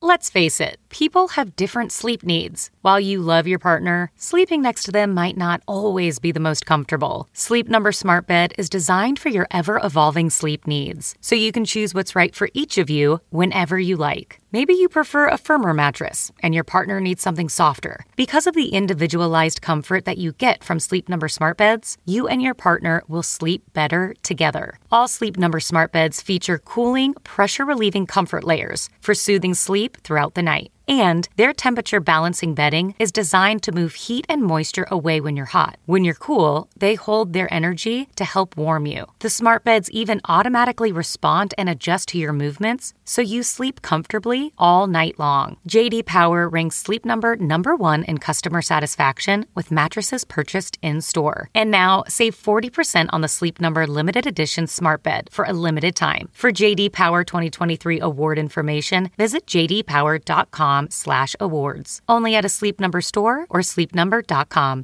Let's face it, people have different sleep needs. While you love your partner, sleeping next to them might not always be the most comfortable. Sleep Number Smart Bed is designed for your ever-evolving sleep needs, so you can choose what's right for each of you whenever you like. Maybe you prefer a firmer mattress and your partner needs something softer. Because of the individualized comfort that you get from Sleep Number Smart Beds, you and your partner will sleep better together. All Sleep Number Smart Beds feature cooling, pressure-relieving comfort layers for soothing sleep throughout the night. And their temperature balancing bedding is designed to move heat and moisture away when you're hot. When you're cool, they hold their energy to help warm you. The smart beds even automatically respond and adjust to your movements, so you sleep comfortably all night long. J.D. Power ranks Sleep Number #1 in customer satisfaction with mattresses purchased in-store. And now, save 40% on the Sleep Number limited edition smart bed for a limited time. For J.D. Power 2023 award information, visit jdpower.com/awards. Only at a Sleep Number store or sleepnumber.com.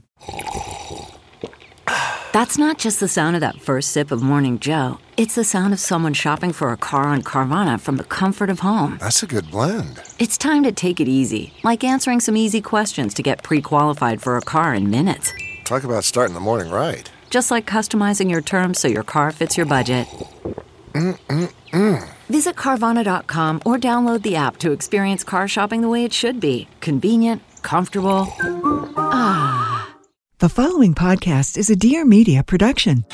That's not just the sound of that first sip of Morning Joe. It's the sound of someone shopping for a car on Carvana from the comfort of home. That's a good blend. It's time to take it easy, like answering some easy questions to get pre-qualified for a car in minutes. Talk about starting the morning right. Just like customizing your terms so your car fits your budget. Visit Carvana.com or download the app to experience car shopping the way it should be. Convenient, comfortable. Ah. The following podcast is a Dear Media production.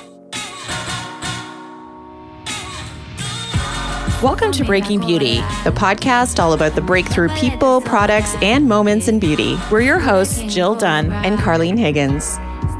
Welcome to Breaking Beauty, the podcast all about the breakthrough people, products, and moments in beauty. We're your hosts, Jill Dunn and Carlene Higgins.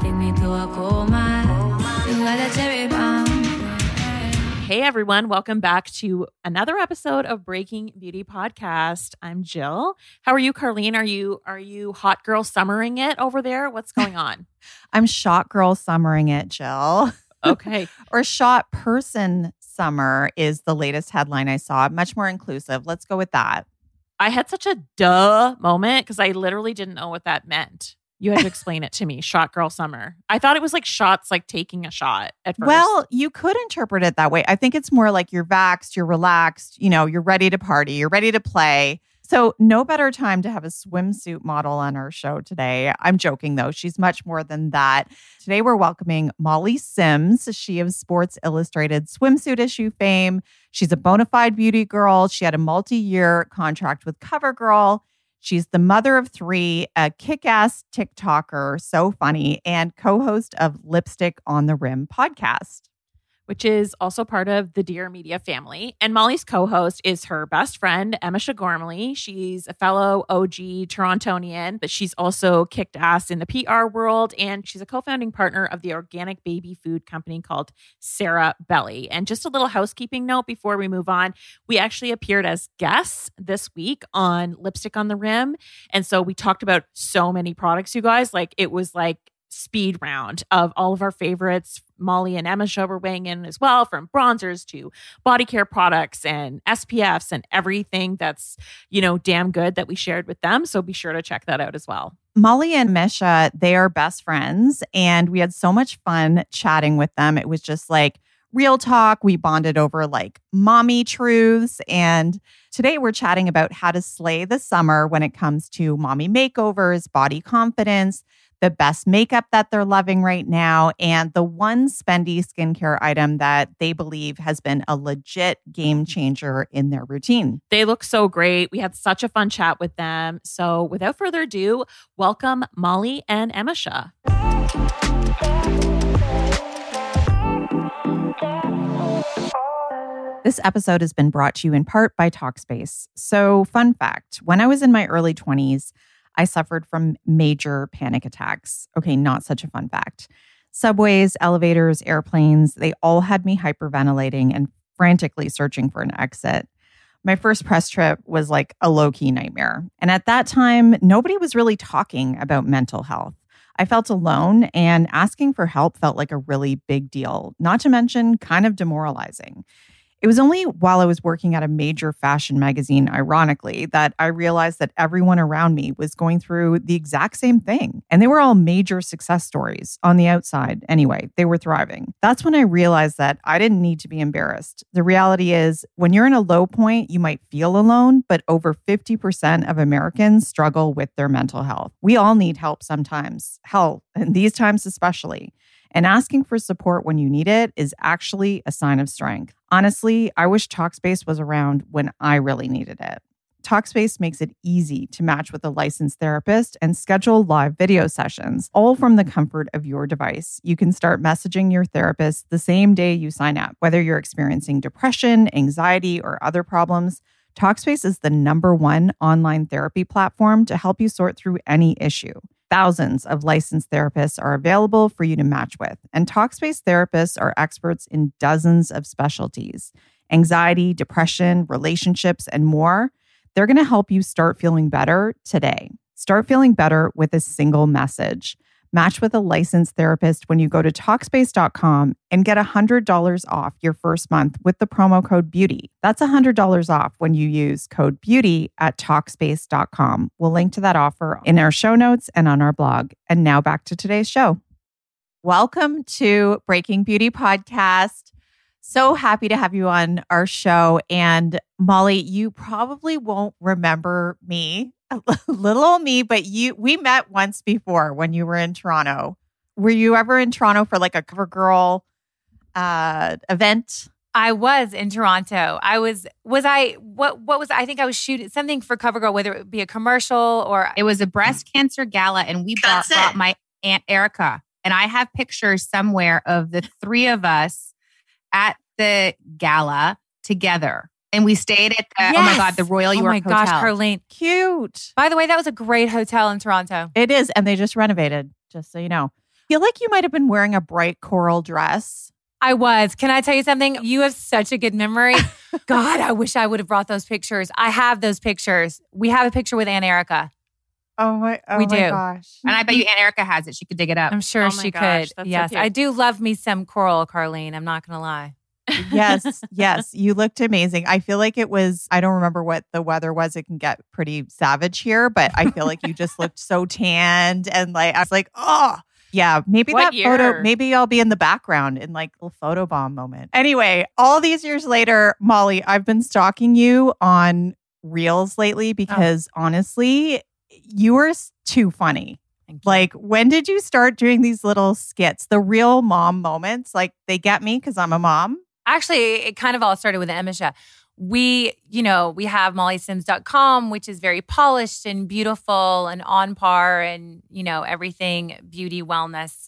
Hey everyone, welcome back to another episode of Breaking Beauty Podcast. I'm Jill. How are you, Carlene? Are you hot girl summering it over there? What's going on? I'm shot girl summering it, Jill. Okay. Or shot person summer is the latest headline I saw. Much more inclusive. Let's go with that. I had such a duh moment because I literally didn't know what that meant. You had to explain it to me. Shot girl summer. I thought it was like shots, like taking a shot at first. Well, you could interpret it that way. I think it's more like you're vaxxed, you're relaxed, you're ready to party, you're ready to play. So no better time to have a swimsuit model on our show today. I'm joking though. She's much more than that. Today we're welcoming Molly Sims. She of Sports Illustrated swimsuit issue fame. She's a bona fide beauty girl. She had a multi-year contract with CoverGirl. She's the mother of 3, a kick-ass TikToker, so funny, and co-host of Lipstick on the Rim podcast, which is also part of the Dear Media family. And Molly's co-host is her best friend, Emisha Gormley. She's a fellow OG Torontonian, but she's also kicked ass in the PR world. And she's a co-founding partner of the organic baby food company called Sarah Belly. And just a little housekeeping note before we move on. We actually appeared as guests this week on Lipstick on the Rim. And so we talked about so many products, you guys. Like it was like speed round of all of our favorites. Molly and Emisha were weighing in as well, from bronzers to body care products and SPFs and everything that's, damn good that we shared with them. So be sure to check that out as well. Molly and Emisha, they are best friends, and we had so much fun chatting with them. It was just like real talk. We bonded over like mommy truths. And today we're chatting about how to slay the summer when it comes to mommy makeovers, body confidence, the best makeup that they're loving right now, and the one spendy skincare item that they believe has been a legit game changer in their routine. They look so great. We had such a fun chat with them. So without further ado, welcome Molly and Emisha. This episode has been brought to you in part by Talkspace. So fun fact, when I was in my early 20s, I suffered from major panic attacks. Okay, not such a fun fact. Subways, elevators, airplanes, they all had me hyperventilating and frantically searching for an exit. My first press trip was like a low-key nightmare. And at that time, nobody was really talking about mental health. I felt alone, and asking for help felt like a really big deal, not to mention kind of demoralizing. It was only while I was working at a major fashion magazine, ironically, that I realized that everyone around me was going through the exact same thing. And they were all major success stories on the outside. Anyway, they were thriving. That's when I realized that I didn't need to be embarrassed. The reality is, when you're in a low point, you might feel alone, but over 50% of Americans struggle with their mental health. We all need help sometimes. Hell, in these times especially. And asking for support when you need it is actually a sign of strength. Honestly, I wish Talkspace was around when I really needed it. Talkspace makes it easy to match with a licensed therapist and schedule live video sessions, all from the comfort of your device. You can start messaging your therapist the same day you sign up. Whether you're experiencing depression, anxiety, or other problems, Talkspace is the #1 online therapy platform to help you sort through any issue. Thousands of licensed therapists are available for you to match with, and Talkspace therapists are experts in dozens of specialties: anxiety, depression, relationships, and more. They're going to help you start feeling better today. Start feeling better with a single message. Match with a licensed therapist when you go to Talkspace.com and get $100 off your first month with the promo code BEAUTY. That's $100 off when you use code BEAUTY at Talkspace.com. We'll link to that offer in our show notes and on our blog. And now back to today's show. Welcome to Breaking Beauty Podcast. So happy to have you on our show. And Molly, you probably won't remember me. Little old me, but we met once before when you were in Toronto. Were you ever in Toronto for like a CoverGirl event? I was in Toronto. I think I was shooting something for CoverGirl, whether it be a commercial or it was a breast cancer gala, and we brought my Aunt Erica, and I have pictures somewhere of the three of us at the gala together. And we stayed at the, yes. Oh my God, the Royal York Hotel. Oh my gosh, Carlene. Cute. By the way, that was a great hotel in Toronto. It is. And they just renovated, just so you know. I feel like you might have been wearing a bright coral dress. I was. Can I tell you something? You have such a good memory. God, I wish I would have brought those pictures. I have those pictures. We have a picture with Aunt Erica. We do. Gosh. And I bet you Aunt Erica has it. She could dig it up. I'm sure she could. Yes, so I do love me some coral, Carlene. I'm not going to lie. Yes. You looked amazing. I feel like it was, I don't remember what the weather was. It can get pretty savage here, but I feel like you just looked so tanned. And like, I was like, oh, yeah, maybe What that year? photo, maybe I'll be in the background in like a photo bomb moment. Anyway, all these years later, Molly, I've been stalking you on Reels lately because honestly, you are too funny. Like, when did you start doing these little skits, the real mom moments? Like, they get me because I'm a mom. Actually, it kind of all started with Emisha. We have mollysims.com, which is very polished and beautiful and on par and, everything beauty, wellness.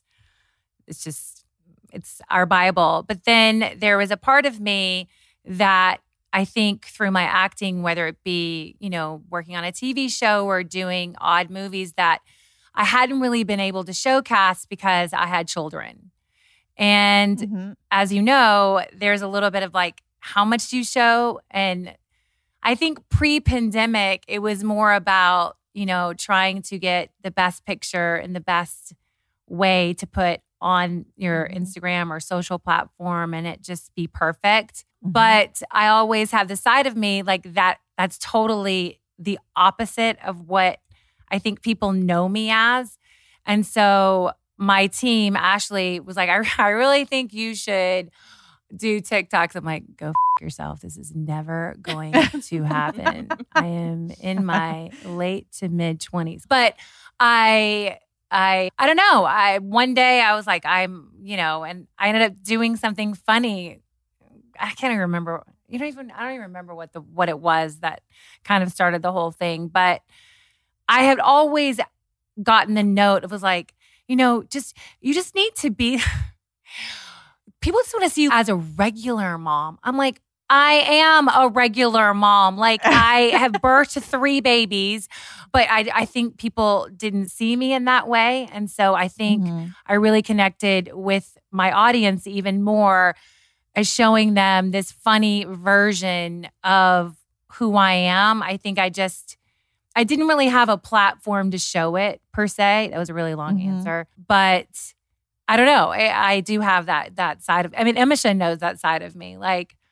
It's our Bible. But then there was a part of me that I think through my acting, whether it be, working on a TV show or doing odd movies, that I hadn't really been able to showcase because I had children. And as you know, there's a little bit of like, how much do you show? And I think pre-pandemic, it was more about, trying to get the best picture and the best way to put on your Instagram or social platform and it just be perfect. But I always have the side of me like that's totally the opposite of what I think people know me as. And so my team, Ashley, was like, I really think you should do TikToks. I'm like, go yourself. This is never going to happen. I am in my late to mid 20s. But I don't know. One day I was like, and I ended up doing something funny. I can't even remember. I don't even remember what it was that kind of started the whole thing. But I had always gotten the note. It was like, you just need to be, people just want to see you as a regular mom. I'm like, I am a regular mom. Like I have birthed 3 babies, but I think people didn't see me in that way. And so I think I really connected with my audience even more as showing them this funny version of who I am. I think I didn't really have a platform to show it per se. That was a really long answer. But I don't know. I do have that side of, Emisha knows that side of me. Like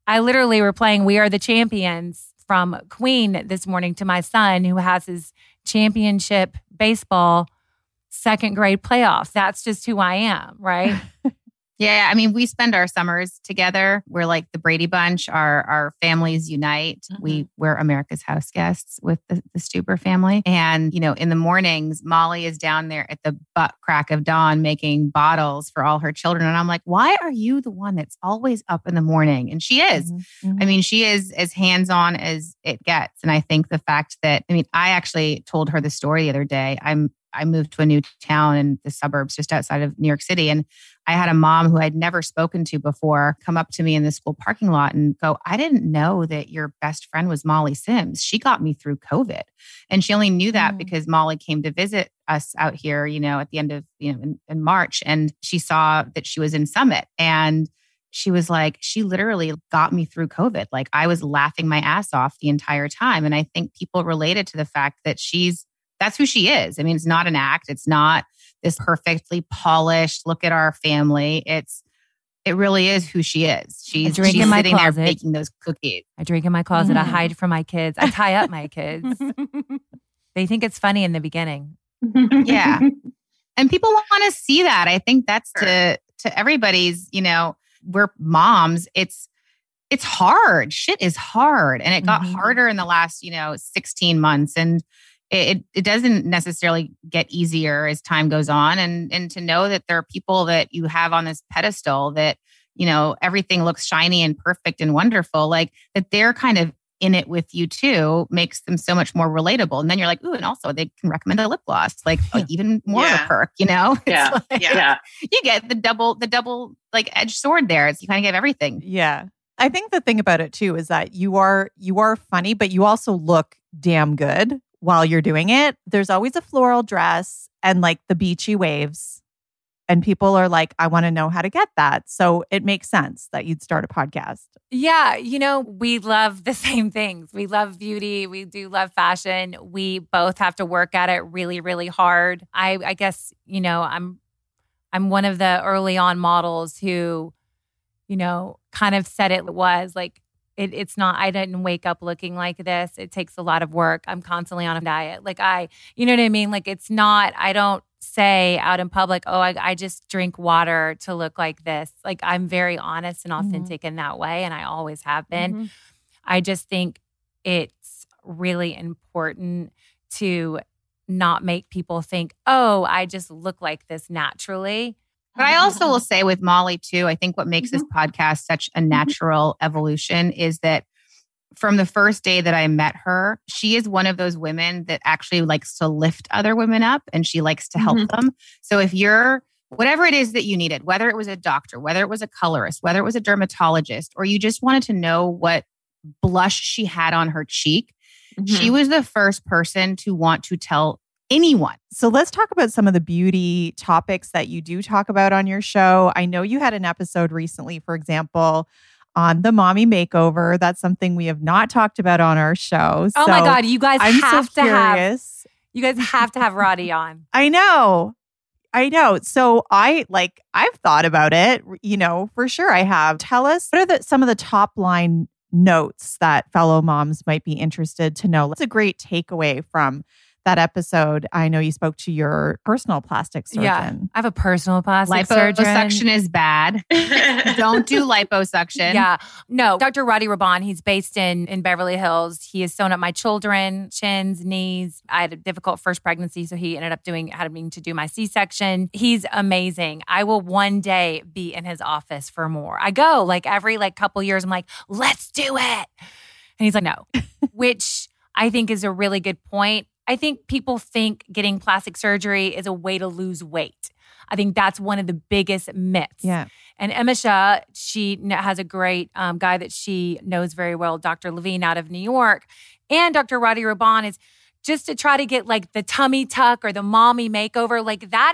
I literally were playing We Are the Champions from Queen this morning to my son who has his championship baseball second grade playoffs. That's just who I am, right? Yeah, I mean, we spend our summers together. We're like the Brady Bunch. Our families unite. We're America's House guests with the Stuber family. And, you know, in the mornings, Molly is down there at the butt crack of dawn making bottles for all her children. And I'm like, why are you the one that's always up in the morning? And she is. I mean, she is as hands-on as it gets. And I think the fact that, I actually told her the story the other day. I moved to a new town in the suburbs just outside of New York City. And I had a mom who I'd never spoken to before come up to me in the school parking lot and go, I didn't know that your best friend was Molly Sims. She got me through COVID. And she only knew that because Molly came to visit us out here, you know, at the end of, you know, in March. And she saw that she was in Summit. And she was like, she literally got me through COVID. Like I was laughing my ass off the entire time. And I think people related to the fact that that's who she is. I mean, it's not an act. It's not this perfectly polished, look at our family. It really is who she is. She's sitting there baking those cookies. I drink in my closet. I hide from my kids. I tie up my kids. They think it's funny in the beginning. Yeah. And people want to see that. I think that's to everybody's, you know, we're moms. It's hard. Shit is hard. And it got harder in the last, you know, 16 months. And it doesn't necessarily get easier as time goes on. And to know that there are people that you have on this pedestal that, you know, everything looks shiny and perfect and wonderful, like that they're kind of in it with you too, makes them so much more relatable. And then you're like, ooh, and also they can recommend a lip gloss, like even more of a perk, you know? Yeah. You get the double like edged sword there. You kind of get everything. Yeah. I think the thing about it too is that you are funny, but you also look damn good while you're doing it. There's always a floral dress and like the beachy waves. And people are like, I want to know how to get that. So it makes sense that you'd start a podcast. Yeah. You know, we love the same things. We love beauty. We do love fashion. We both have to work at it really, really hard. I guess, you know, I'm one of the early on models who, you know, kind of said it was like, it's not, I didn't wake up looking like this. It takes a lot of work. I'm constantly on a diet. Like you know what I mean? Like it's not, I don't say out in public, oh, I just drink water to look like this. Like I'm very honest and authentic in that way. And I always have been. I just think it's really important to not make people think, oh, I just look like this naturally. But I also will say with Molly too, I think what makes this podcast such a natural evolution is that from the first day that I met her, she is one of those women that actually likes to lift other women up and she likes to help them. So if you're, whatever it is that you needed, whether it was a doctor, whether it was a colorist, whether it was a dermatologist, or you just wanted to know what blush she had on her cheek, she was the first person to want to tell anyone. So let's talk about some of the beauty topics that you do talk about on your show. I know you had an episode recently, for example, on the mommy makeover. That's something we have not talked about on our show. Oh my God, you guys have to have Roddy on. I know. So I've thought about it, you know, for sure I have. Tell us, what are some of the top line notes that fellow moms might be interested to know? What's a great takeaway from that episode? I know you spoke to your personal plastic surgeon. Yeah, I have a personal plastic surgeon. Liposuction is bad. Don't do liposuction. Yeah. No, Dr. Roddy Raban, he's based in Beverly Hills. He has sewn up my children, shins, knees. I had a difficult first pregnancy, so he ended up having to do my C-section. He's amazing. I will one day be in his office for more. I go every couple years. I'm like, let's do it. And he's like, no, which I think is a really good point. I think people think getting plastic surgery is a way to lose weight. I think that's one of the biggest myths. Yeah. And Emma Shah, she has a great guy that she knows very well, Dr. Levine out of New York. And Dr. Roddy Raban is just to try to get the tummy tuck or the mommy makeover. That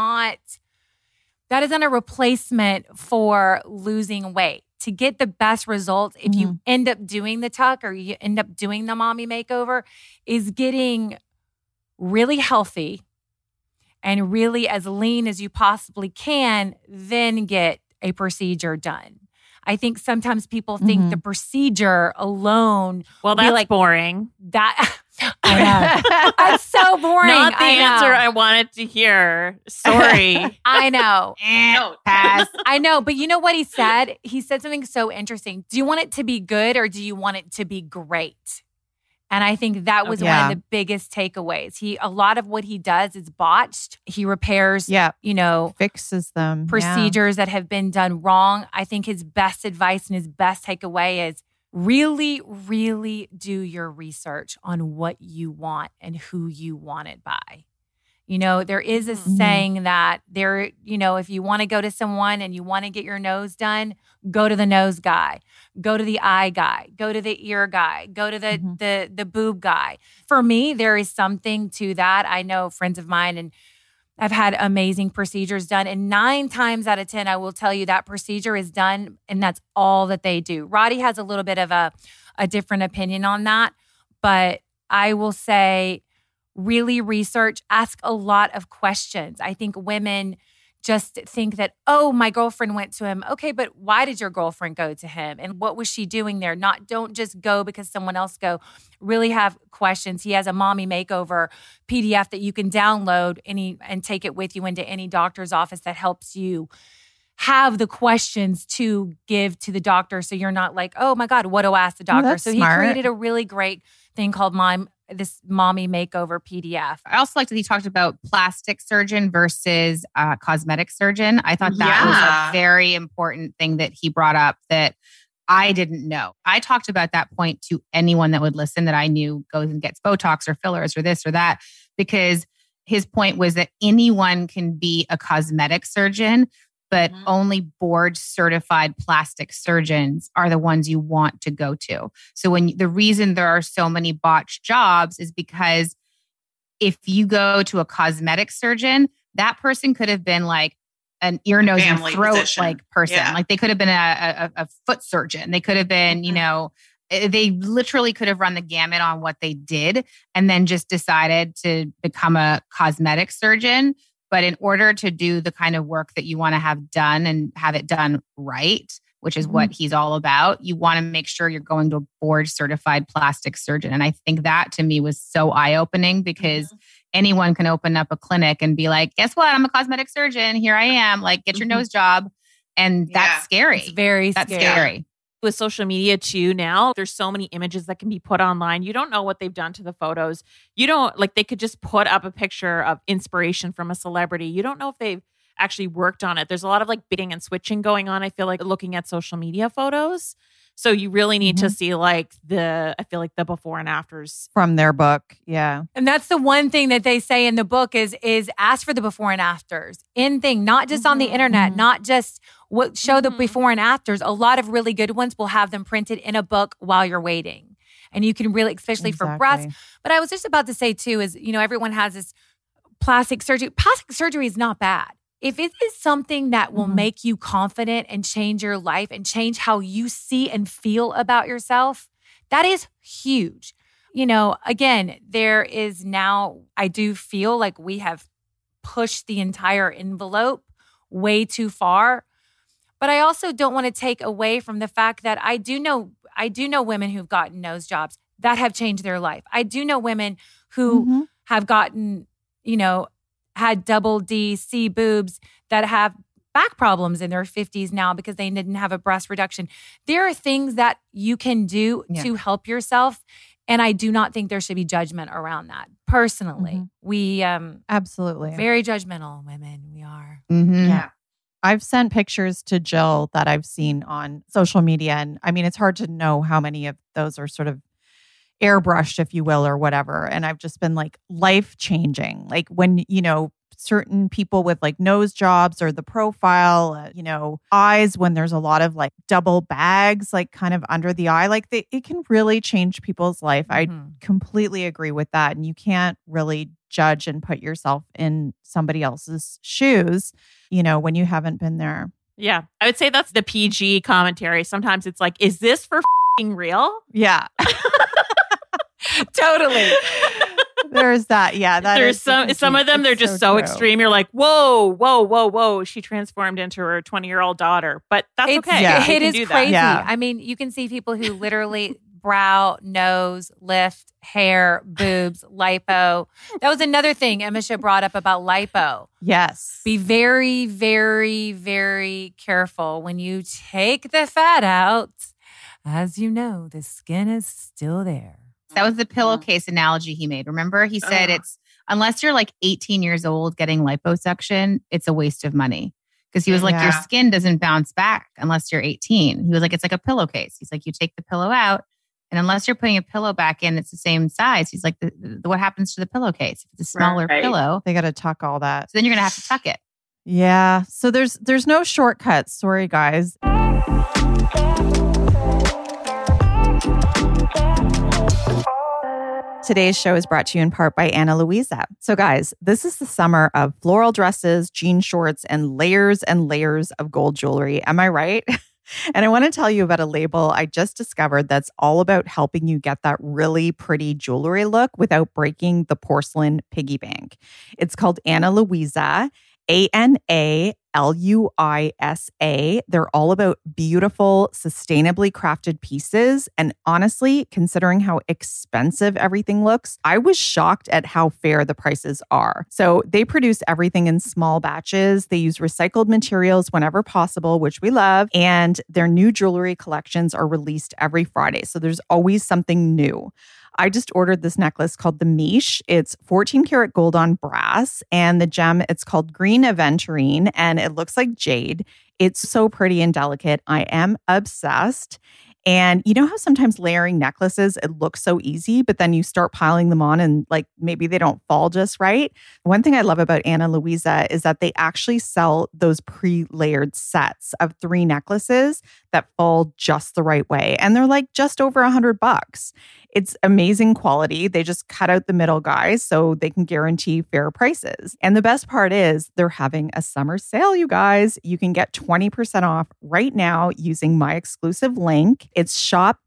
isn't a replacement for losing weight. To get the best results, if you end up doing the tuck or you end up doing the mommy makeover, is getting really healthy and really as lean as you possibly can, then get a procedure done. I think sometimes people think the procedure alone. Well, that's like boring. That I know. That's so boring. Not the answer I wanted to hear. Sorry. I know. Pass. I know. But you know what he said? He said something so interesting. Do you want it to be good or do you want it to be great? And I think that was one of the biggest takeaways. A lot of what he does is botched. He repairs, fixes them. Procedures that have been done wrong. I think his best advice and his best takeaway is really, really do your research on what you want and who you want it by. There is a saying that if you want to go to someone and you want to get your nose done, go to the nose guy, go to the eye guy, go to the ear guy, go to the boob guy. For me, there is something to that. I know friends of mine and I've had amazing procedures done. And 9 times out of 10, I will tell you that procedure is done and that's all that they do. Roddy has a little bit of a different opinion on that. But I will say, really research, ask a lot of questions. I think women just think that, oh, my girlfriend went to him. Okay, but why did your girlfriend go to him? And what was she doing there? Don't just go because someone else go. Really have questions. He has a mommy makeover PDF that you can download and take it with you into any doctor's office that helps you have the questions to give to the doctor. So you're not like, oh my God, what do I ask the doctor? So smart. He created a really great thing called this mommy makeover PDF. I also liked that he talked about plastic surgeon versus cosmetic surgeon. I thought that was a very important thing that he brought up that I didn't know. I talked about that point to anyone that would listen that I knew goes and gets Botox or fillers or this or that, because his point was that anyone can be a cosmetic surgeon, but only board certified plastic surgeons are the ones you want to go to. So the reason there are so many botched jobs is because if you go to a cosmetic surgeon, that person could have been like an ear, nose, and throat like person. Yeah. Like they could have been a foot surgeon. They could have been, they literally could have run the gamut on what they did and then just decided to become a cosmetic surgeon. But in order to do the kind of work that you want to have done and have it done right, which is what he's all about, you want to make sure you're going to a board certified plastic surgeon. And I think that to me was so eye-opening because anyone can open up a clinic and be like, guess what? I'm a cosmetic surgeon. Here I am. Like, get your nose job. And that's scary. It's very scary. With social media too now, there's so many images that can be put online. You don't know what they've done to the photos. You don't they could just put up a picture of inspiration from a celebrity. You don't know if they've actually worked on it. There's a lot of baiting and switching going on, I feel like, looking at social media photos. So you really need to see the before and afters from their book. Yeah. And that's the one thing that they say in the book is ask for the before and afters not just on the internet, not just what show the before and afters. A lot of really good ones will have them printed in a book while you're waiting. And you can really, especially for breasts. But I was just about to say too, is, everyone has this plastic surgery. Plastic surgery is not bad. If it is something that will make you confident and change your life and change how you see and feel about yourself, that is huge. Again, there is now, I do feel like we have pushed the entire envelope way too far. But I also don't want to take away from the fact that I do know women who've gotten nose jobs that have changed their life. I do know women who have gotten, had double D, C boobs that have back problems in their 50s now because they didn't have a breast reduction. There are things that you can do to help yourself. And I do not think there should be judgment around that. Personally, we absolutely very judgmental women. We are. Yeah. I've sent pictures to Jill that I've seen on social media. And I mean, it's hard to know how many of those are sort of airbrushed, if you will, or whatever. And I've just been life-changing. Like when, certain people with nose jobs or the profile, eyes, when there's a lot of double bags, kind of under the eye, it can really change people's life. I completely agree with that. And you can't really judge and put yourself in somebody else's shoes, when you haven't been there. Yeah. I would say that's the PG commentary. Sometimes it's is this for real? Yeah. Totally. There's that. Yeah. There's some of them, they're just so extreme. You're like, whoa. She transformed into her 20-year-old daughter. But that's okay. Yeah. It is crazy. Yeah. I mean, you can see people who literally brow, nose, lift, hair, boobs, lipo. That was another thing Emisha brought up about lipo. Yes. Be very, very, very careful when you take the fat out. As you know, the skin is still there. That was the pillowcase analogy he made. Remember, he said it's unless you're like 18 years old getting liposuction, it's a waste of money. Because he was like, your skin doesn't bounce back unless you're 18. He was like, it's like a pillowcase. He's like, you take the pillow out, and unless you're putting a pillow back in, it's the same size. He's like, what happens to the pillowcase? If it's a smaller pillow, they got to tuck all that. So then you're going to have to tuck it. Yeah. So there's no shortcuts. Sorry, guys. Today's show is brought to you in part by Ana Luisa. So guys, this is the summer of floral dresses, jean shorts, and layers of gold jewelry. Am I right? And I want to tell you about a label I just discovered that's all about helping you get that really pretty jewelry look without breaking the porcelain piggy bank. It's called Ana Luisa. ANALUISA. They're all about beautiful, sustainably crafted pieces. And honestly, considering how expensive everything looks, I was shocked at how fair the prices are. So they produce everything in small batches. They use recycled materials whenever possible, which we love. And their new jewelry collections are released every Friday. So there's always something new. I just ordered this necklace called the Miche. It's 14 karat gold on brass, and the gem, it's called green aventurine, and it looks like jade. It's so pretty and delicate. I am obsessed. And you know how sometimes layering necklaces, it looks so easy, but then you start piling them on and like maybe they don't fall just right. One thing I love about Ana Luisa is that they actually sell those pre-layered sets of 3 necklaces that fall just the right way. And they're like just over $100. It's amazing quality. They just cut out the middle guys so they can guarantee fair prices. And the best part is they're having a summer sale, you guys. You can get 20% off right now using my exclusive link. It's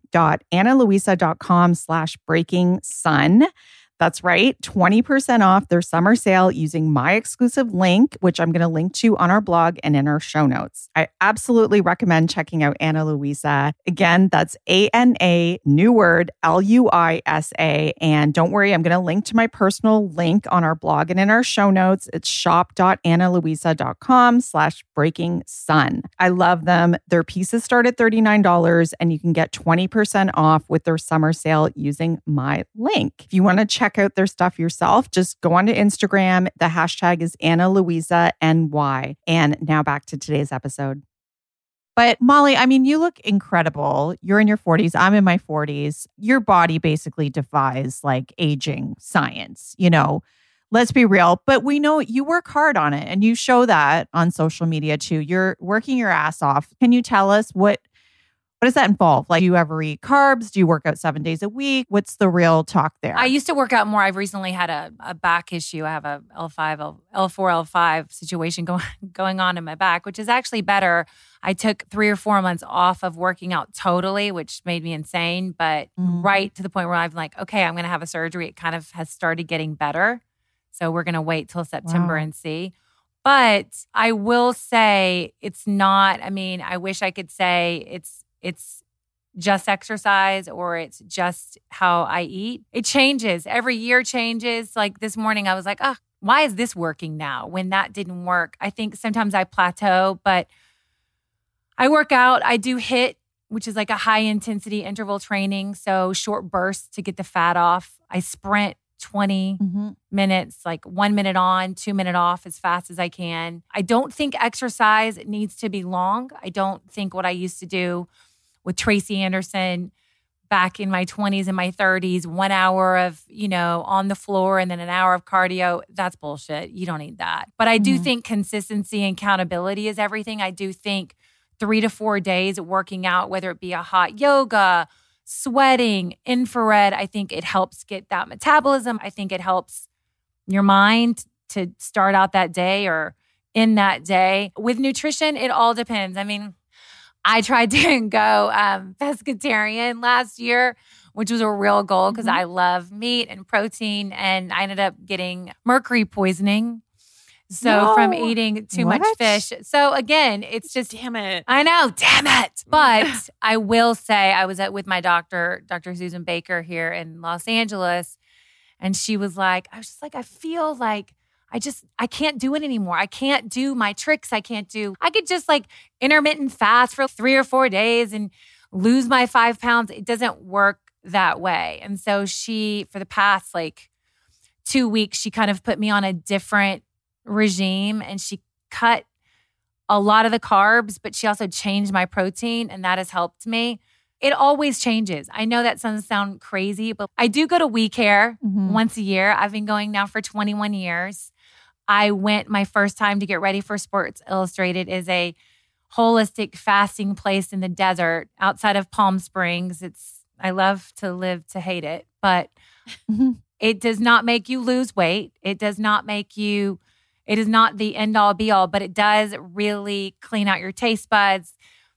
shop.analuisa.com/breakingsun. That's right, 20% off their summer sale using my exclusive link, which I'm going to link to on our blog and in our show notes. I absolutely recommend checking out Ana Luisa. Again, that's ANA, new word, LUISA. And don't worry, I'm going to link to my personal link on our blog and in our show notes. It's shop.analuisa.com/breakingsun. I love them. Their pieces start at $39 and you can get 20% off with their summer sale using my link. If you want to check out their stuff yourself, just go onto Instagram. The hashtag is AnaLuisaNY. And now back to today's episode. But Molly, I mean, you look incredible. You're in your 40s. I'm in my 40s. Your body basically defies like aging science, you know. Let's be real. But we know you work hard on it and you show that on social media too. You're working your ass off. Can you tell us what does that involve? Like, do you ever eat carbs? Do you work out 7 days a week? What's the real talk there? I used to work out more. I've recently had a back issue. I have a L4, L5 situation going on in my back, which is actually better. I took 3 or 4 months off of working out totally, which made me insane. But right to the point where I'm like, okay, I'm going to have a surgery. It kind of has started getting better. So we're going to wait till September and see. But I will say it's not, I mean, I wish I could say it's just exercise or it's just how I eat. It changes. Every year changes. Like this morning, I was like, why is this working now when that didn't work? I think sometimes I plateau, but I work out. I do HIIT, which is like a high intensity interval training. So short bursts to get the fat off. I sprint 20 minutes, like 1 minute on, 2 minute off as fast as I can. I don't think exercise needs to be long. I don't think what I used to do with Tracy Anderson back in my 20s and my 30s, 1 hour of, on the floor and then an hour of cardio, that's bullshit. You don't need that. But I do think consistency and accountability is everything. I do think 3 to 4 days working out, whether it be a hot yoga, sweating, infrared, I think it helps get that metabolism. I think it helps your mind to start out that day or in that day. With nutrition, it all depends. I mean, I tried to go pescatarian last year which was a real goal because I love meat and protein. And I ended up getting mercury poisoning. So from eating too much fish. So again, it's just, damn it. I know, damn it. But I will say I was with my doctor, Dr. Susan Baker here in Los Angeles. And she was like, I was just like, I feel like I can't do it anymore. I can't do my tricks. I could just like intermittent fast for 3 or 4 days and lose my 5 pounds. It doesn't work that way. And so she, for the past like 2 weeks, she kind of put me on a different regime and she cut a lot of the carbs, but she also changed my protein and that has helped me. It always changes. I know that doesn't sound crazy, but I do go to WeCare once a year. I've been going now for 21 years. I went my first time to get ready for Sports Illustrated is a holistic fasting place in the desert outside of Palm Springs. I love to live to hate it, but it does not make you lose weight. It is not the end all be all, but it does really clean out your taste buds,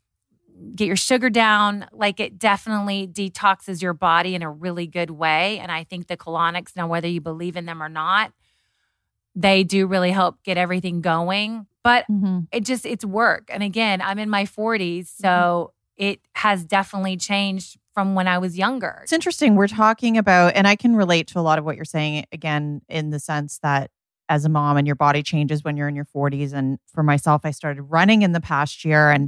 get your sugar down. Like it definitely detoxes your body in a really good way. And I think the colonics, now whether you believe in them or not, they do really help get everything going. But it's work. And again, I'm in my 40s, so it has definitely changed from when I was younger. It's interesting. We're talking about, and I can relate to a lot of what you're saying, again, in the sense that as a mom and your body changes when you're in your 40s. And for myself, I started running in the past year and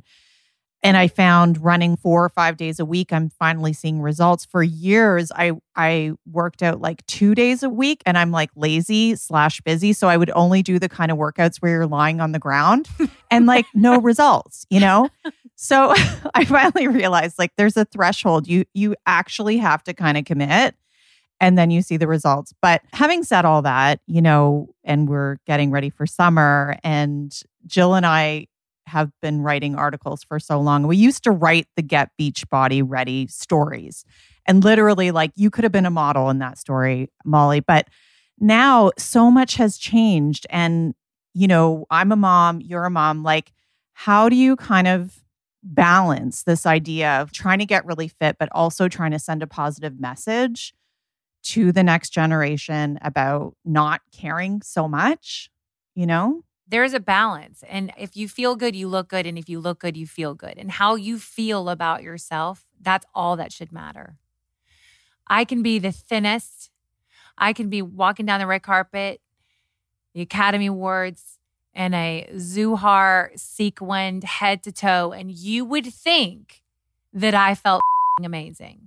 I found running 4 or 5 days a week, I'm finally seeing results. For years, I worked out like 2 days a week and I'm like lazy/busy. So I would only do the kind of workouts where you're lying on the ground and like no results, you know? So I finally realized like there's a threshold. You actually have to kind of commit and then you see the results. But having said all that, you know, and we're getting ready for summer and Jill and I have been writing articles for so long. We used to write the Get Beachbody Ready stories. And literally, like, you could have been a model in that story, Molly. But now so much has changed. And, you know, I'm a mom, you're a mom. Like, how do you kind of balance this idea of trying to get really fit, but also trying to send a positive message to the next generation about not caring so much, you know? There's a balance. And if you feel good, you look good. And if you look good, you feel good. And how you feel about yourself, that's all that should matter. I can be the thinnest. I can be walking down the red carpet, the Academy Awards, and a Zuhar sequined head to toe. And you would think that I felt amazing.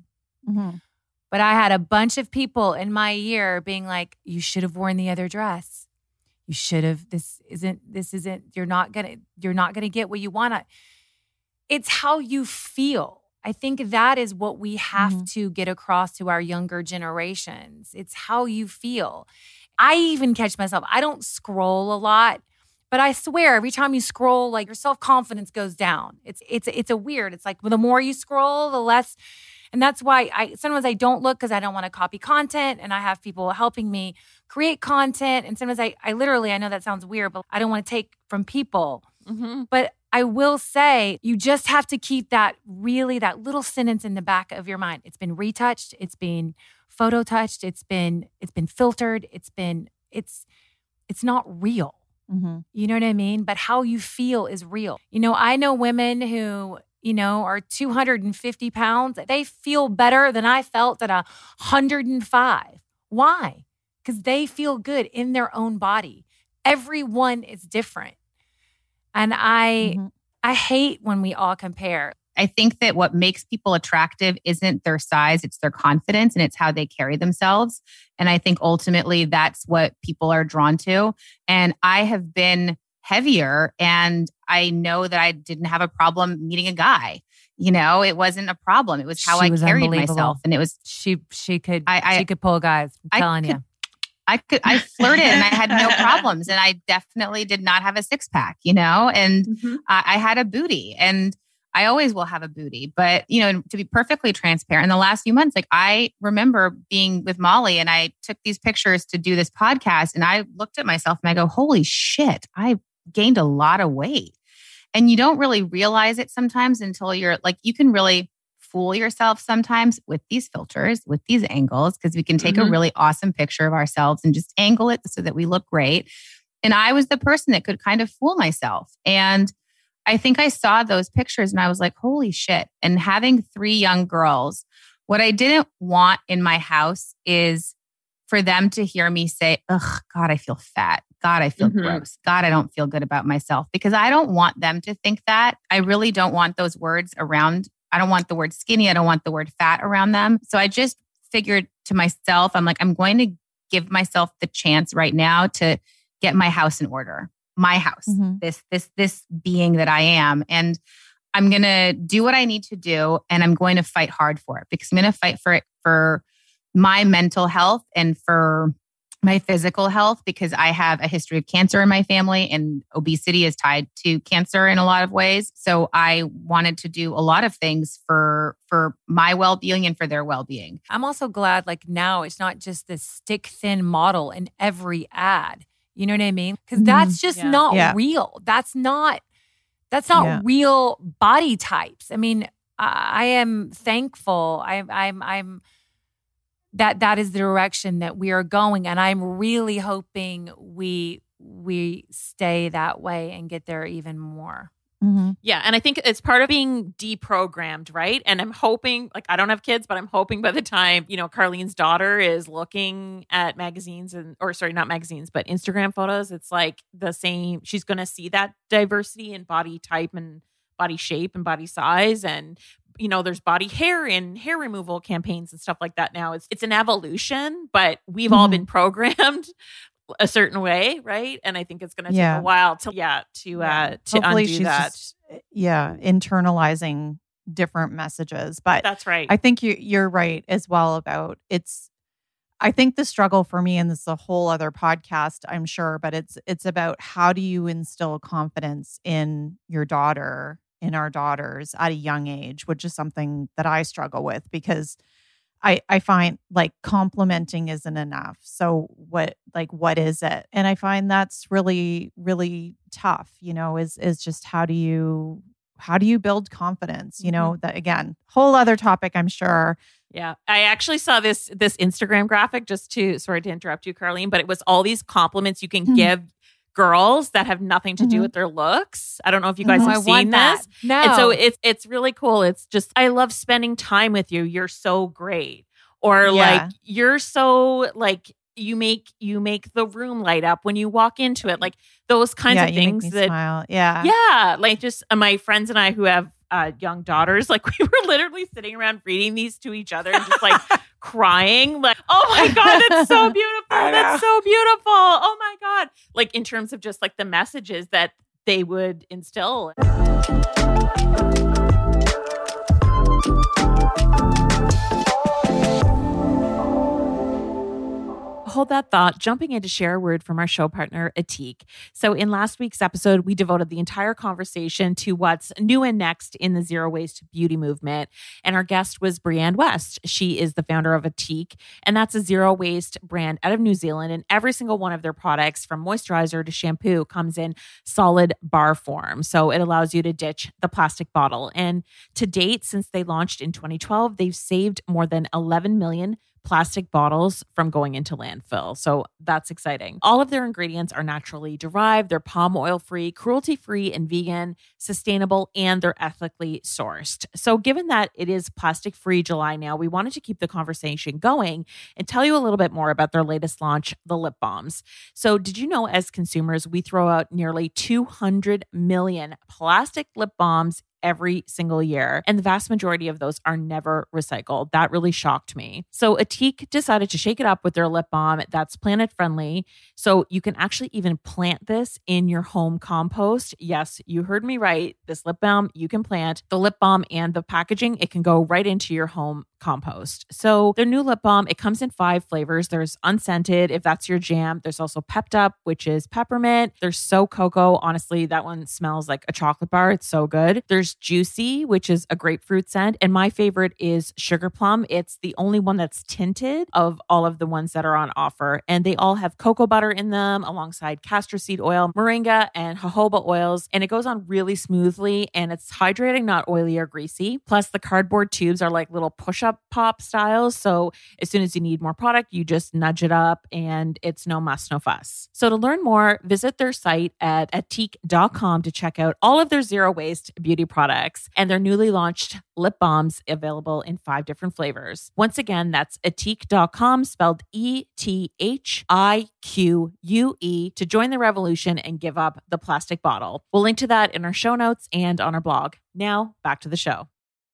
But I had a bunch of people in my ear being like, you should have worn the other dress. You should have, this isn't, you're not going to get what you want to. It's how you feel. I think that is what we have to get across to our younger generations. It's how you feel. I even catch myself. I don't scroll a lot, but I swear every time you scroll, like your self-confidence goes down. It's a weird, it's like the more you scroll, the less. And that's why sometimes I don't look because I don't want to copy content and I have people helping me create content. And sometimes I literally, I know that sounds weird, but I don't want to take from people. But I will say you just have to keep that little sentence in the back of your mind. It's been retouched. It's been photo touched. It's been filtered. It's not real. You know what I mean? But how you feel is real. You know, I know women who, you know, are 250 pounds. They feel better than I felt at 105. Why? Because they feel good in their own body. Everyone is different. And I hate when we all compare. I think that what makes people attractive isn't their size, it's their confidence and it's how they carry themselves. And I think ultimately that's what people are drawn to. And I have been heavier and I know that I didn't have a problem meeting a guy. You know, it wasn't a problem. It was how I carried myself. And it was she could pull guys. I'm telling you. I flirted and I had no problems. And I definitely did not have a 6-pack, you know, and I had a booty and I always will have a booty. But, you know, to be perfectly transparent, in the last few months, like I remember being with Molly and I took these pictures to do this podcast and I looked at myself and I go, holy shit, I gained a lot of weight. And you don't really realize it sometimes until you're like, you can really fool yourself sometimes with these filters, with these angles, because we can take a really awesome picture of ourselves and just angle it so that we look great. And I was the person that could kind of fool myself. And I think I saw those pictures and I was like, holy shit. And having 3 young girls, what I didn't want in my house is for them to hear me say, ugh, God, I feel fat. God, I feel gross. God, I don't feel good about myself, because I don't want them to think that. I really don't want those words around. I don't want the word skinny. I don't want the word fat around them. So I just figured to myself, I'm like, I'm going to give myself the chance right now to get my house in order. My house, this being that I am. And I'm going to do what I need to do. And I'm going to fight hard for it, because I'm going to fight for it for my mental health and for my physical health, because I have a history of cancer in my family and obesity is tied to cancer in a lot of ways. So I wanted to do a lot of things for my well-being and for their well-being. I'm also glad like now it's not just this stick thin model in every ad. You know what I mean? Because that's just not real. That's not real body types. I mean, I am thankful. I'm that is the direction that we are going, and I'm really hoping we stay that way and get there even more. Yeah. And I think it's part of being deprogrammed, right? And I'm hoping, like, I don't have kids, but I'm hoping by the time, Carlene's daughter is looking at magazines not magazines, but Instagram photos, it's like the same. She's going to see that diversity in body type and body shape and body size. And, there's body hair and hair removal campaigns and stuff like that now. It's an evolution, but we've all been programmed a certain way, right? And I think it's going to take a while to Hopefully undo she's that. Just, internalizing different messages. But that's right. I think you're right as well about it's. I think the struggle for me, and this is a whole other podcast, I'm sure, but it's about how do you instill confidence in your daughter, in our daughters at a young age, which is something that I struggle with, because I find like complimenting isn't enough. So what is it? And I find that's really, really tough, is just how do you build confidence? That again, whole other topic, I'm sure. Yeah. I actually saw this Instagram graphic, sorry to interrupt you, Carlene, but it was all these compliments you can give girls that have nothing to do with their looks. I don't know if you guys have seen this. No. And so it's really cool. It's just, I love spending time with you. You're so great. Or like, you're so like, you make the room light up when you walk into it. Like those kinds of things make me smile. Yeah. Yeah. Like just my friends and I who have young daughters, like we were literally sitting around reading these to each other and just like crying, like, oh my God, that's so beautiful. That's so beautiful. Oh my God. Like in terms of just like the messages that they would instill. Hold that thought, jumping in to share a word from our show partner, Etique. So in last week's episode, we devoted the entire conversation to what's new and next in the zero waste beauty movement. And our guest was Brianne West. She is the founder of Etique, and that's a zero waste brand out of New Zealand. And every single one of their products, from moisturizer to shampoo, comes in solid bar form. So it allows you to ditch the plastic bottle. And to date, since they launched in 2012, they've saved more than 11 million plastic bottles from going into landfill. So that's exciting. All of their ingredients are naturally derived. They're palm oil free, cruelty free, and vegan, sustainable, and they're ethically sourced. So given that it is plastic free July now, we wanted to keep the conversation going and tell you a little bit more about their latest launch, the lip balms. So did you know, as consumers, we throw out nearly 200 million plastic lip balms every single year, and the vast majority of those are never recycled. That really shocked me. So Etique decided to shake it up with their lip balm that's planet friendly. So you can actually even plant this in your home compost. Yes, you heard me right. This lip balm you can plant. The lip balm and the packaging, it can go right into your home compost. So their new lip balm, it comes in 5 flavors. There's unscented, if that's your jam. There's also pepped up, which is peppermint. There's So Cocoa. Honestly, that one smells like a chocolate bar. It's so good. There's Juicy, which is a grapefruit scent. And my favorite is Sugar Plum. It's the only one that's tinted of all of the ones that are on offer. And they all have cocoa butter in them alongside castor seed oil, moringa, and jojoba oils. And it goes on really smoothly and it's hydrating, not oily or greasy. Plus the cardboard tubes are like little push-up pop styles. So as soon as you need more product, you just nudge it up and it's no muss, no fuss. So to learn more, visit their site at Etique.com to check out all of their zero waste beauty products and their newly launched lip balms available in 5 different flavors. Once again, that's Etique.com, spelled ETHIQUE, to join the revolution and give up the plastic bottle. We'll link to that in our show notes and on our blog. Now, back to the show.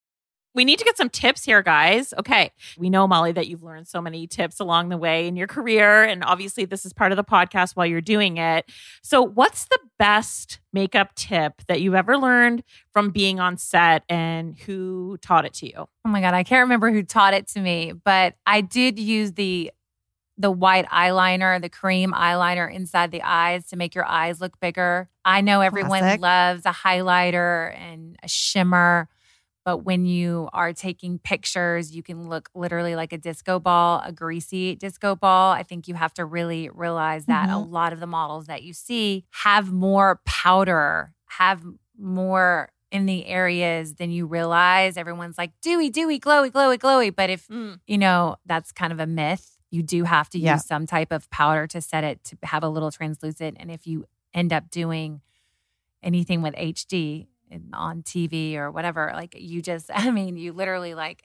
We need to get some tips here, guys. Okay. We know, Molly, that you've learned so many tips along the way in your career. And obviously, this is part of the podcast while you're doing it. So, what's the best makeup tip that you've ever learned from being on set and who taught it to you? Oh my God, I can't remember who taught it to me, but I did use the white eyeliner, the cream eyeliner inside the eyes to make your eyes look bigger. I know everyone Classic. loves a highlighter and a shimmer. But when you are taking pictures, you can look literally like a disco ball, a greasy disco ball. I think you have to really realize that a lot of the models that you see have more powder, have more in the areas than you realize. Everyone's like, dewy, glowy, glowy, glowy. But if, you know, that's kind of a myth. You do have to use some type of powder to set it to have a little translucent. And if you end up doing anything with HD, on TV or whatever, like you just, I mean, you literally like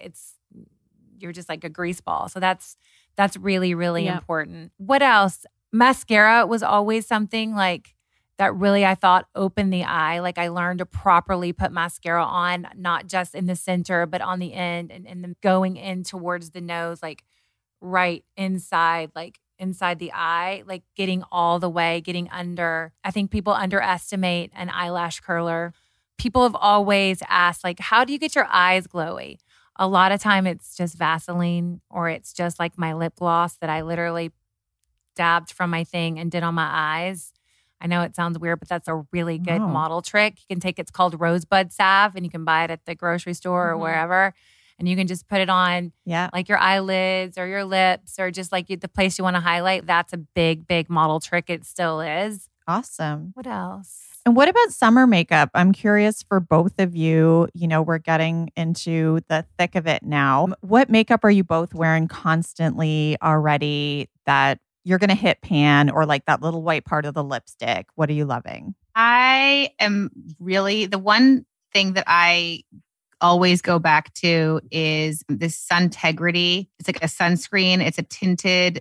you're just like a grease ball. So that's really, really important. What else? Mascara was always something like that really, I thought, opened the eye. Like I learned to properly put mascara on, not just in the center, but on the end and then going in towards the nose, like right inside, like inside the eye, like getting all the way, getting under. I think people underestimate an eyelash curler. People have always asked, like, how do you get your eyes glowy? A lot of time it's just Vaseline or it's just like my lip gloss that I literally dabbed from my thing and did on my eyes. I know it sounds weird, but that's a really good model trick. You can take, it's called Rosebud Salve and you can buy it at the grocery store or wherever. And you can just put it on like your eyelids or your lips or just like the place you want to highlight. That's a big, big model trick. It still is. Awesome. What else? And what about summer makeup? I'm curious for both of you. You know, we're getting into the thick of it now. What makeup are you both wearing constantly already that you're going to hit pan or like that little white part of the lipstick? What are you loving? I am really, the one thing that I always go back to is this Suntegrity. It's like a sunscreen. It's a tinted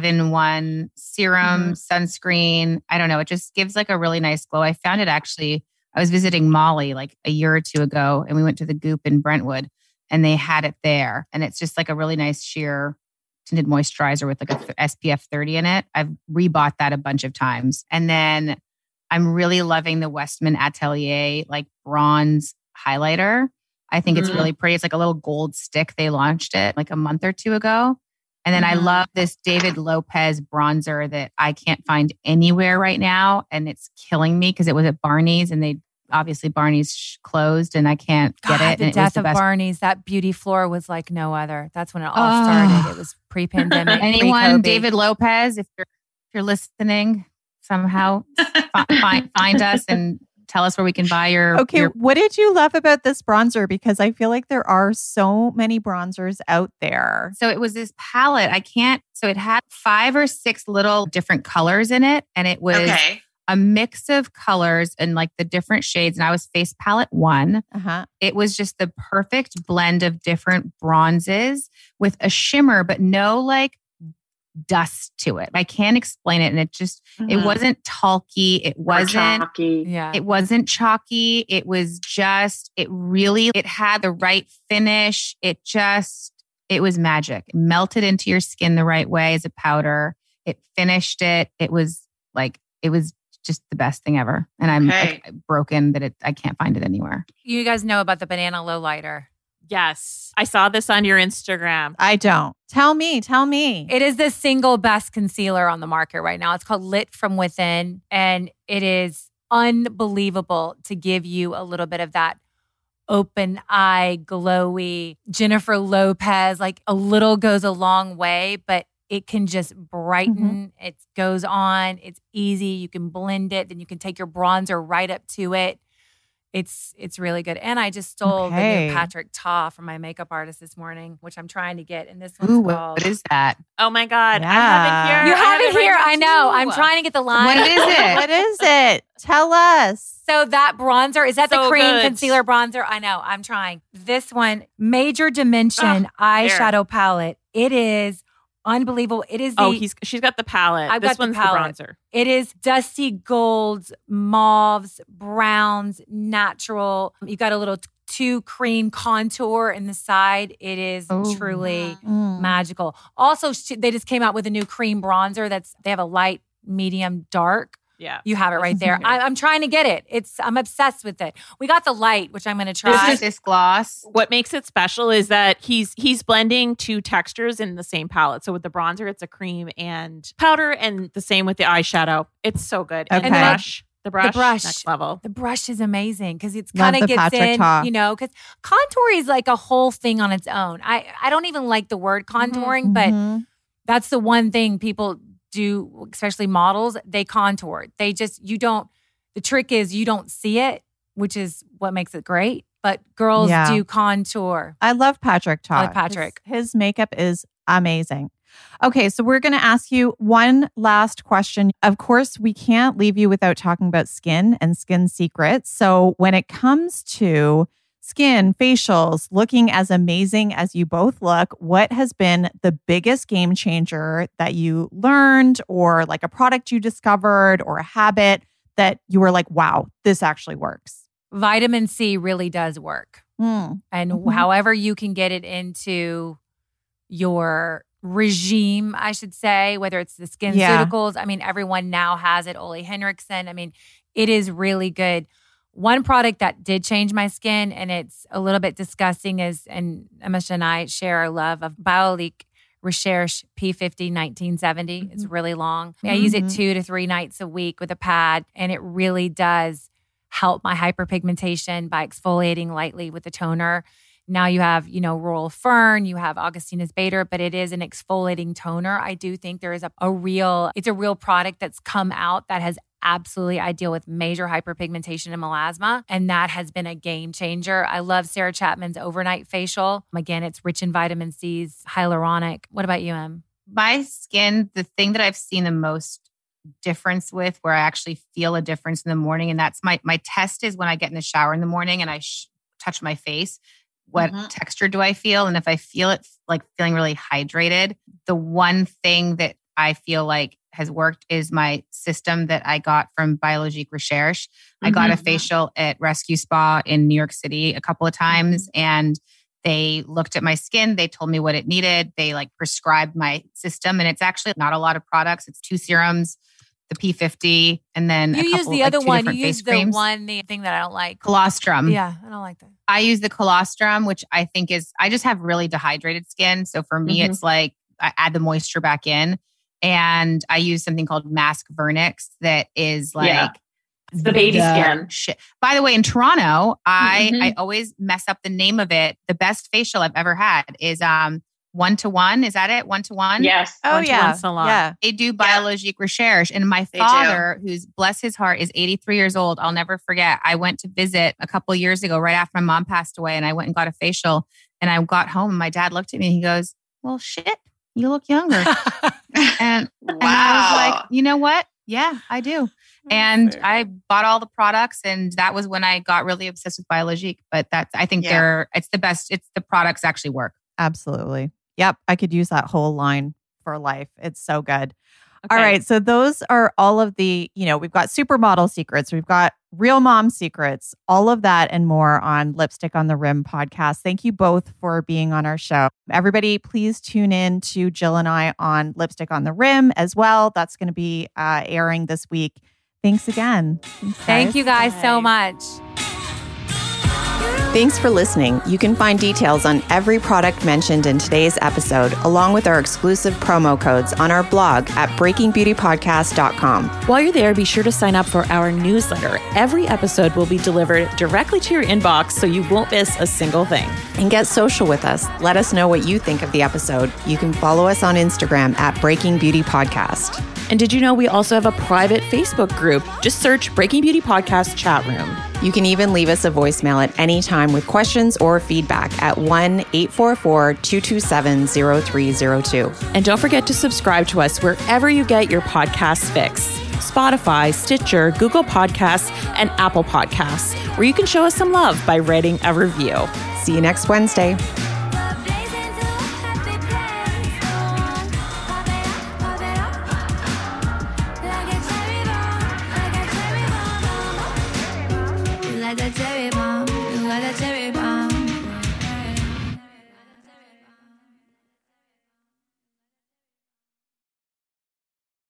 5-in-1 serum, sunscreen. I don't know. It just gives like a really nice glow. I found it actually, I was visiting Molly like a year or two ago and we went to the Goop in Brentwood and they had it there. And it's just like a really nice sheer tinted moisturizer with like a SPF 30 in it. I've rebought that a bunch of times. And then I'm really loving the Westman Atelier like bronze highlighter. I think it's really pretty. It's like a little gold stick. They launched it like a month or two ago. And then I love this David Lopez bronzer that I can't find anywhere right now. And it's killing me because it was at Barney's and obviously Barney's closed and I can't get it. The and death it of was Barney's, that beauty floor was like no other. That's when it all started. It was pre-pandemic. Anyone, pre-COVID. David Lopez, if you're listening, somehow find us and tell us where we can buy your... Okay, what did you love about this bronzer? Because I feel like there are so many bronzers out there. So it was this palette. So it had 5 or 6 little different colors in it. And it was a mix of colors and like the different shades. And I was face palette 1. It was just the perfect blend of different bronzes with a shimmer, but no like dust to it. I can't explain it. And it just, it wasn't talky. It wasn't chalky. It wasn't chalky. It was just, it had the right finish. It was magic. It melted into your skin the right way as a powder. It finished it. It was just the best thing ever. And I'm like, broken that I can't find it anywhere. You guys know about the banana low lighter. Yes. I saw this on your Instagram. I don't. Tell me. It is the single best concealer on the market right now. It's called Lit From Within, and it is unbelievable to give you a little bit of that open eye, glowy, Jennifer Lopez. Like a little goes a long way, but it can just brighten. It goes on. It's easy. You can blend it. Then you can take your bronzer right up to it. It's really good. And I just stole the new Patrick Ta from my makeup artist this morning, which I'm trying to get. And this one's called... What is that? Oh my God. Yeah. I have it here. You have it here. Right I know. I'm trying to get the line. What is it? What is it? Tell us. So that bronzer, is that the So cream good. concealer bronzer? I know. I'm trying. This one, Major Dimension eyeshadow palette. It is unbelievable. It is she's got the palette. I've this got the one's palette. the bronzer. It is dusty golds, mauves, browns, natural. You got a little 2 cream contour in the side. It is truly magical. Also, they just came out with a new cream bronzer they have a light, medium, dark. Yeah. You have it right there. I'm trying to get it. I'm obsessed with it. We got the light, which I'm going to try. This gloss. What makes it special is that he's blending 2 textures in the same palette. So with the bronzer, it's a cream and powder, and the same with the eyeshadow. It's so good. Okay. And the brush, next level. The brush is amazing because it's Love kind of the gets Patrick in, Ta. because contour is like a whole thing on its own. I don't even like the word contouring, but that's the one thing people do, especially models, they contour. The trick is you don't see it, which is what makes it great. But girls do contour. I love Patrick Ta. I like Patrick. His makeup is amazing. Okay, so we're going to ask you one last question. Of course, we can't leave you without talking about skin and skin secrets. So when it comes to skin, facials, looking as amazing as you both look, what has been the biggest game changer that you learned, or like a product you discovered, or a habit that you were like, wow, this actually works? Vitamin C really does work. And however you can get it into your regime, I should say, whether it's the SkinCeuticals. I mean, everyone now has it. Ole Henriksen. I mean, it is really good. One product that did change my skin, and it's a little bit disgusting, and Amisha and I share our love of Biolique Recherche P50 1970. It's really long. I use it 2 to 3 nights a week with a pad, and it really does help my hyperpigmentation by exfoliating lightly with the toner. Now you have, Royal Fern, you have Augustinus Bader, but it is an exfoliating toner. I do think there is a real product that's come out that has absolutely ideal with major hyperpigmentation and melasma. And that has been a game changer. I love Sarah Chapman's overnight facial. Again, it's rich in vitamin C's, hyaluronic. What about you, Em? My skin, the thing that I've seen the most difference with, where I actually feel a difference in the morning, and that's my test is when I get in the shower in the morning and I touch my face. What texture do I feel? And if I feel it like feeling really hydrated, the one thing that I feel like has worked is my system that I got from Biologique Recherche. I got a facial at Rescue Spa in New York City a couple of times, and they looked at my skin. They told me what it needed. They prescribed my system, and it's actually not a lot of products. It's 2 serums, the P50, and then you a couple, use the other one. You use the creams. the thing that I don't like. Colostrum. Yeah, I don't like that. I use the colostrum, which I think I just have really dehydrated skin. So for me, it's like I add the moisture back in. And I use something called Mask Vernix that is it's the baby skin. Shit. By the way, in Toronto, I always mess up the name of it. The best facial I've ever had is 1-to-1. Is that it? 1-to-1? Yes. Oh, yeah. Salon. Yeah. They do Biologique Recherche. And my father, who's bless his heart, is 83 years old. I'll never forget. I went to visit a couple of years ago, right after my mom passed away, and I went and got a facial. And I got home and my dad looked at me and he goes, well, shit, you look younger. and I was like, you know what? Yeah, I do. And I bought all the products, and that was when I got really obsessed with Biologique. But I think it's the best. It's the products actually work. Absolutely. Yep. I could use that whole line for life. It's so good. Okay. All right. So those are all of the, we've got supermodel secrets. We've got real mom secrets, all of that and more on Lipstick on the Rim podcast. Thank you both for being on our show. Everybody, please tune in to Jill and I on Lipstick on the Rim as well. That's going to be airing this week. Thanks again. Thank you guys so much. Thanks for listening. You can find details on every product mentioned in today's episode, along with our exclusive promo codes on our blog at breakingbeautypodcast.com. While you're there, be sure to sign up for our newsletter. Every episode will be delivered directly to your inbox, so you won't miss a single thing. And get social with us. Let us know what you think of the episode. You can follow us on Instagram at Breaking Beauty Podcast. And did you know we also have a private Facebook group? Just search Breaking Beauty Podcast Chat Room. You can even leave us a voicemail at any time with questions or feedback at 1-844-227-0302. And don't forget to subscribe to us wherever you get your podcast fix. Spotify, Stitcher, Google Podcasts, and Apple Podcasts, where you can show us some love by writing a review. See you next Wednesday.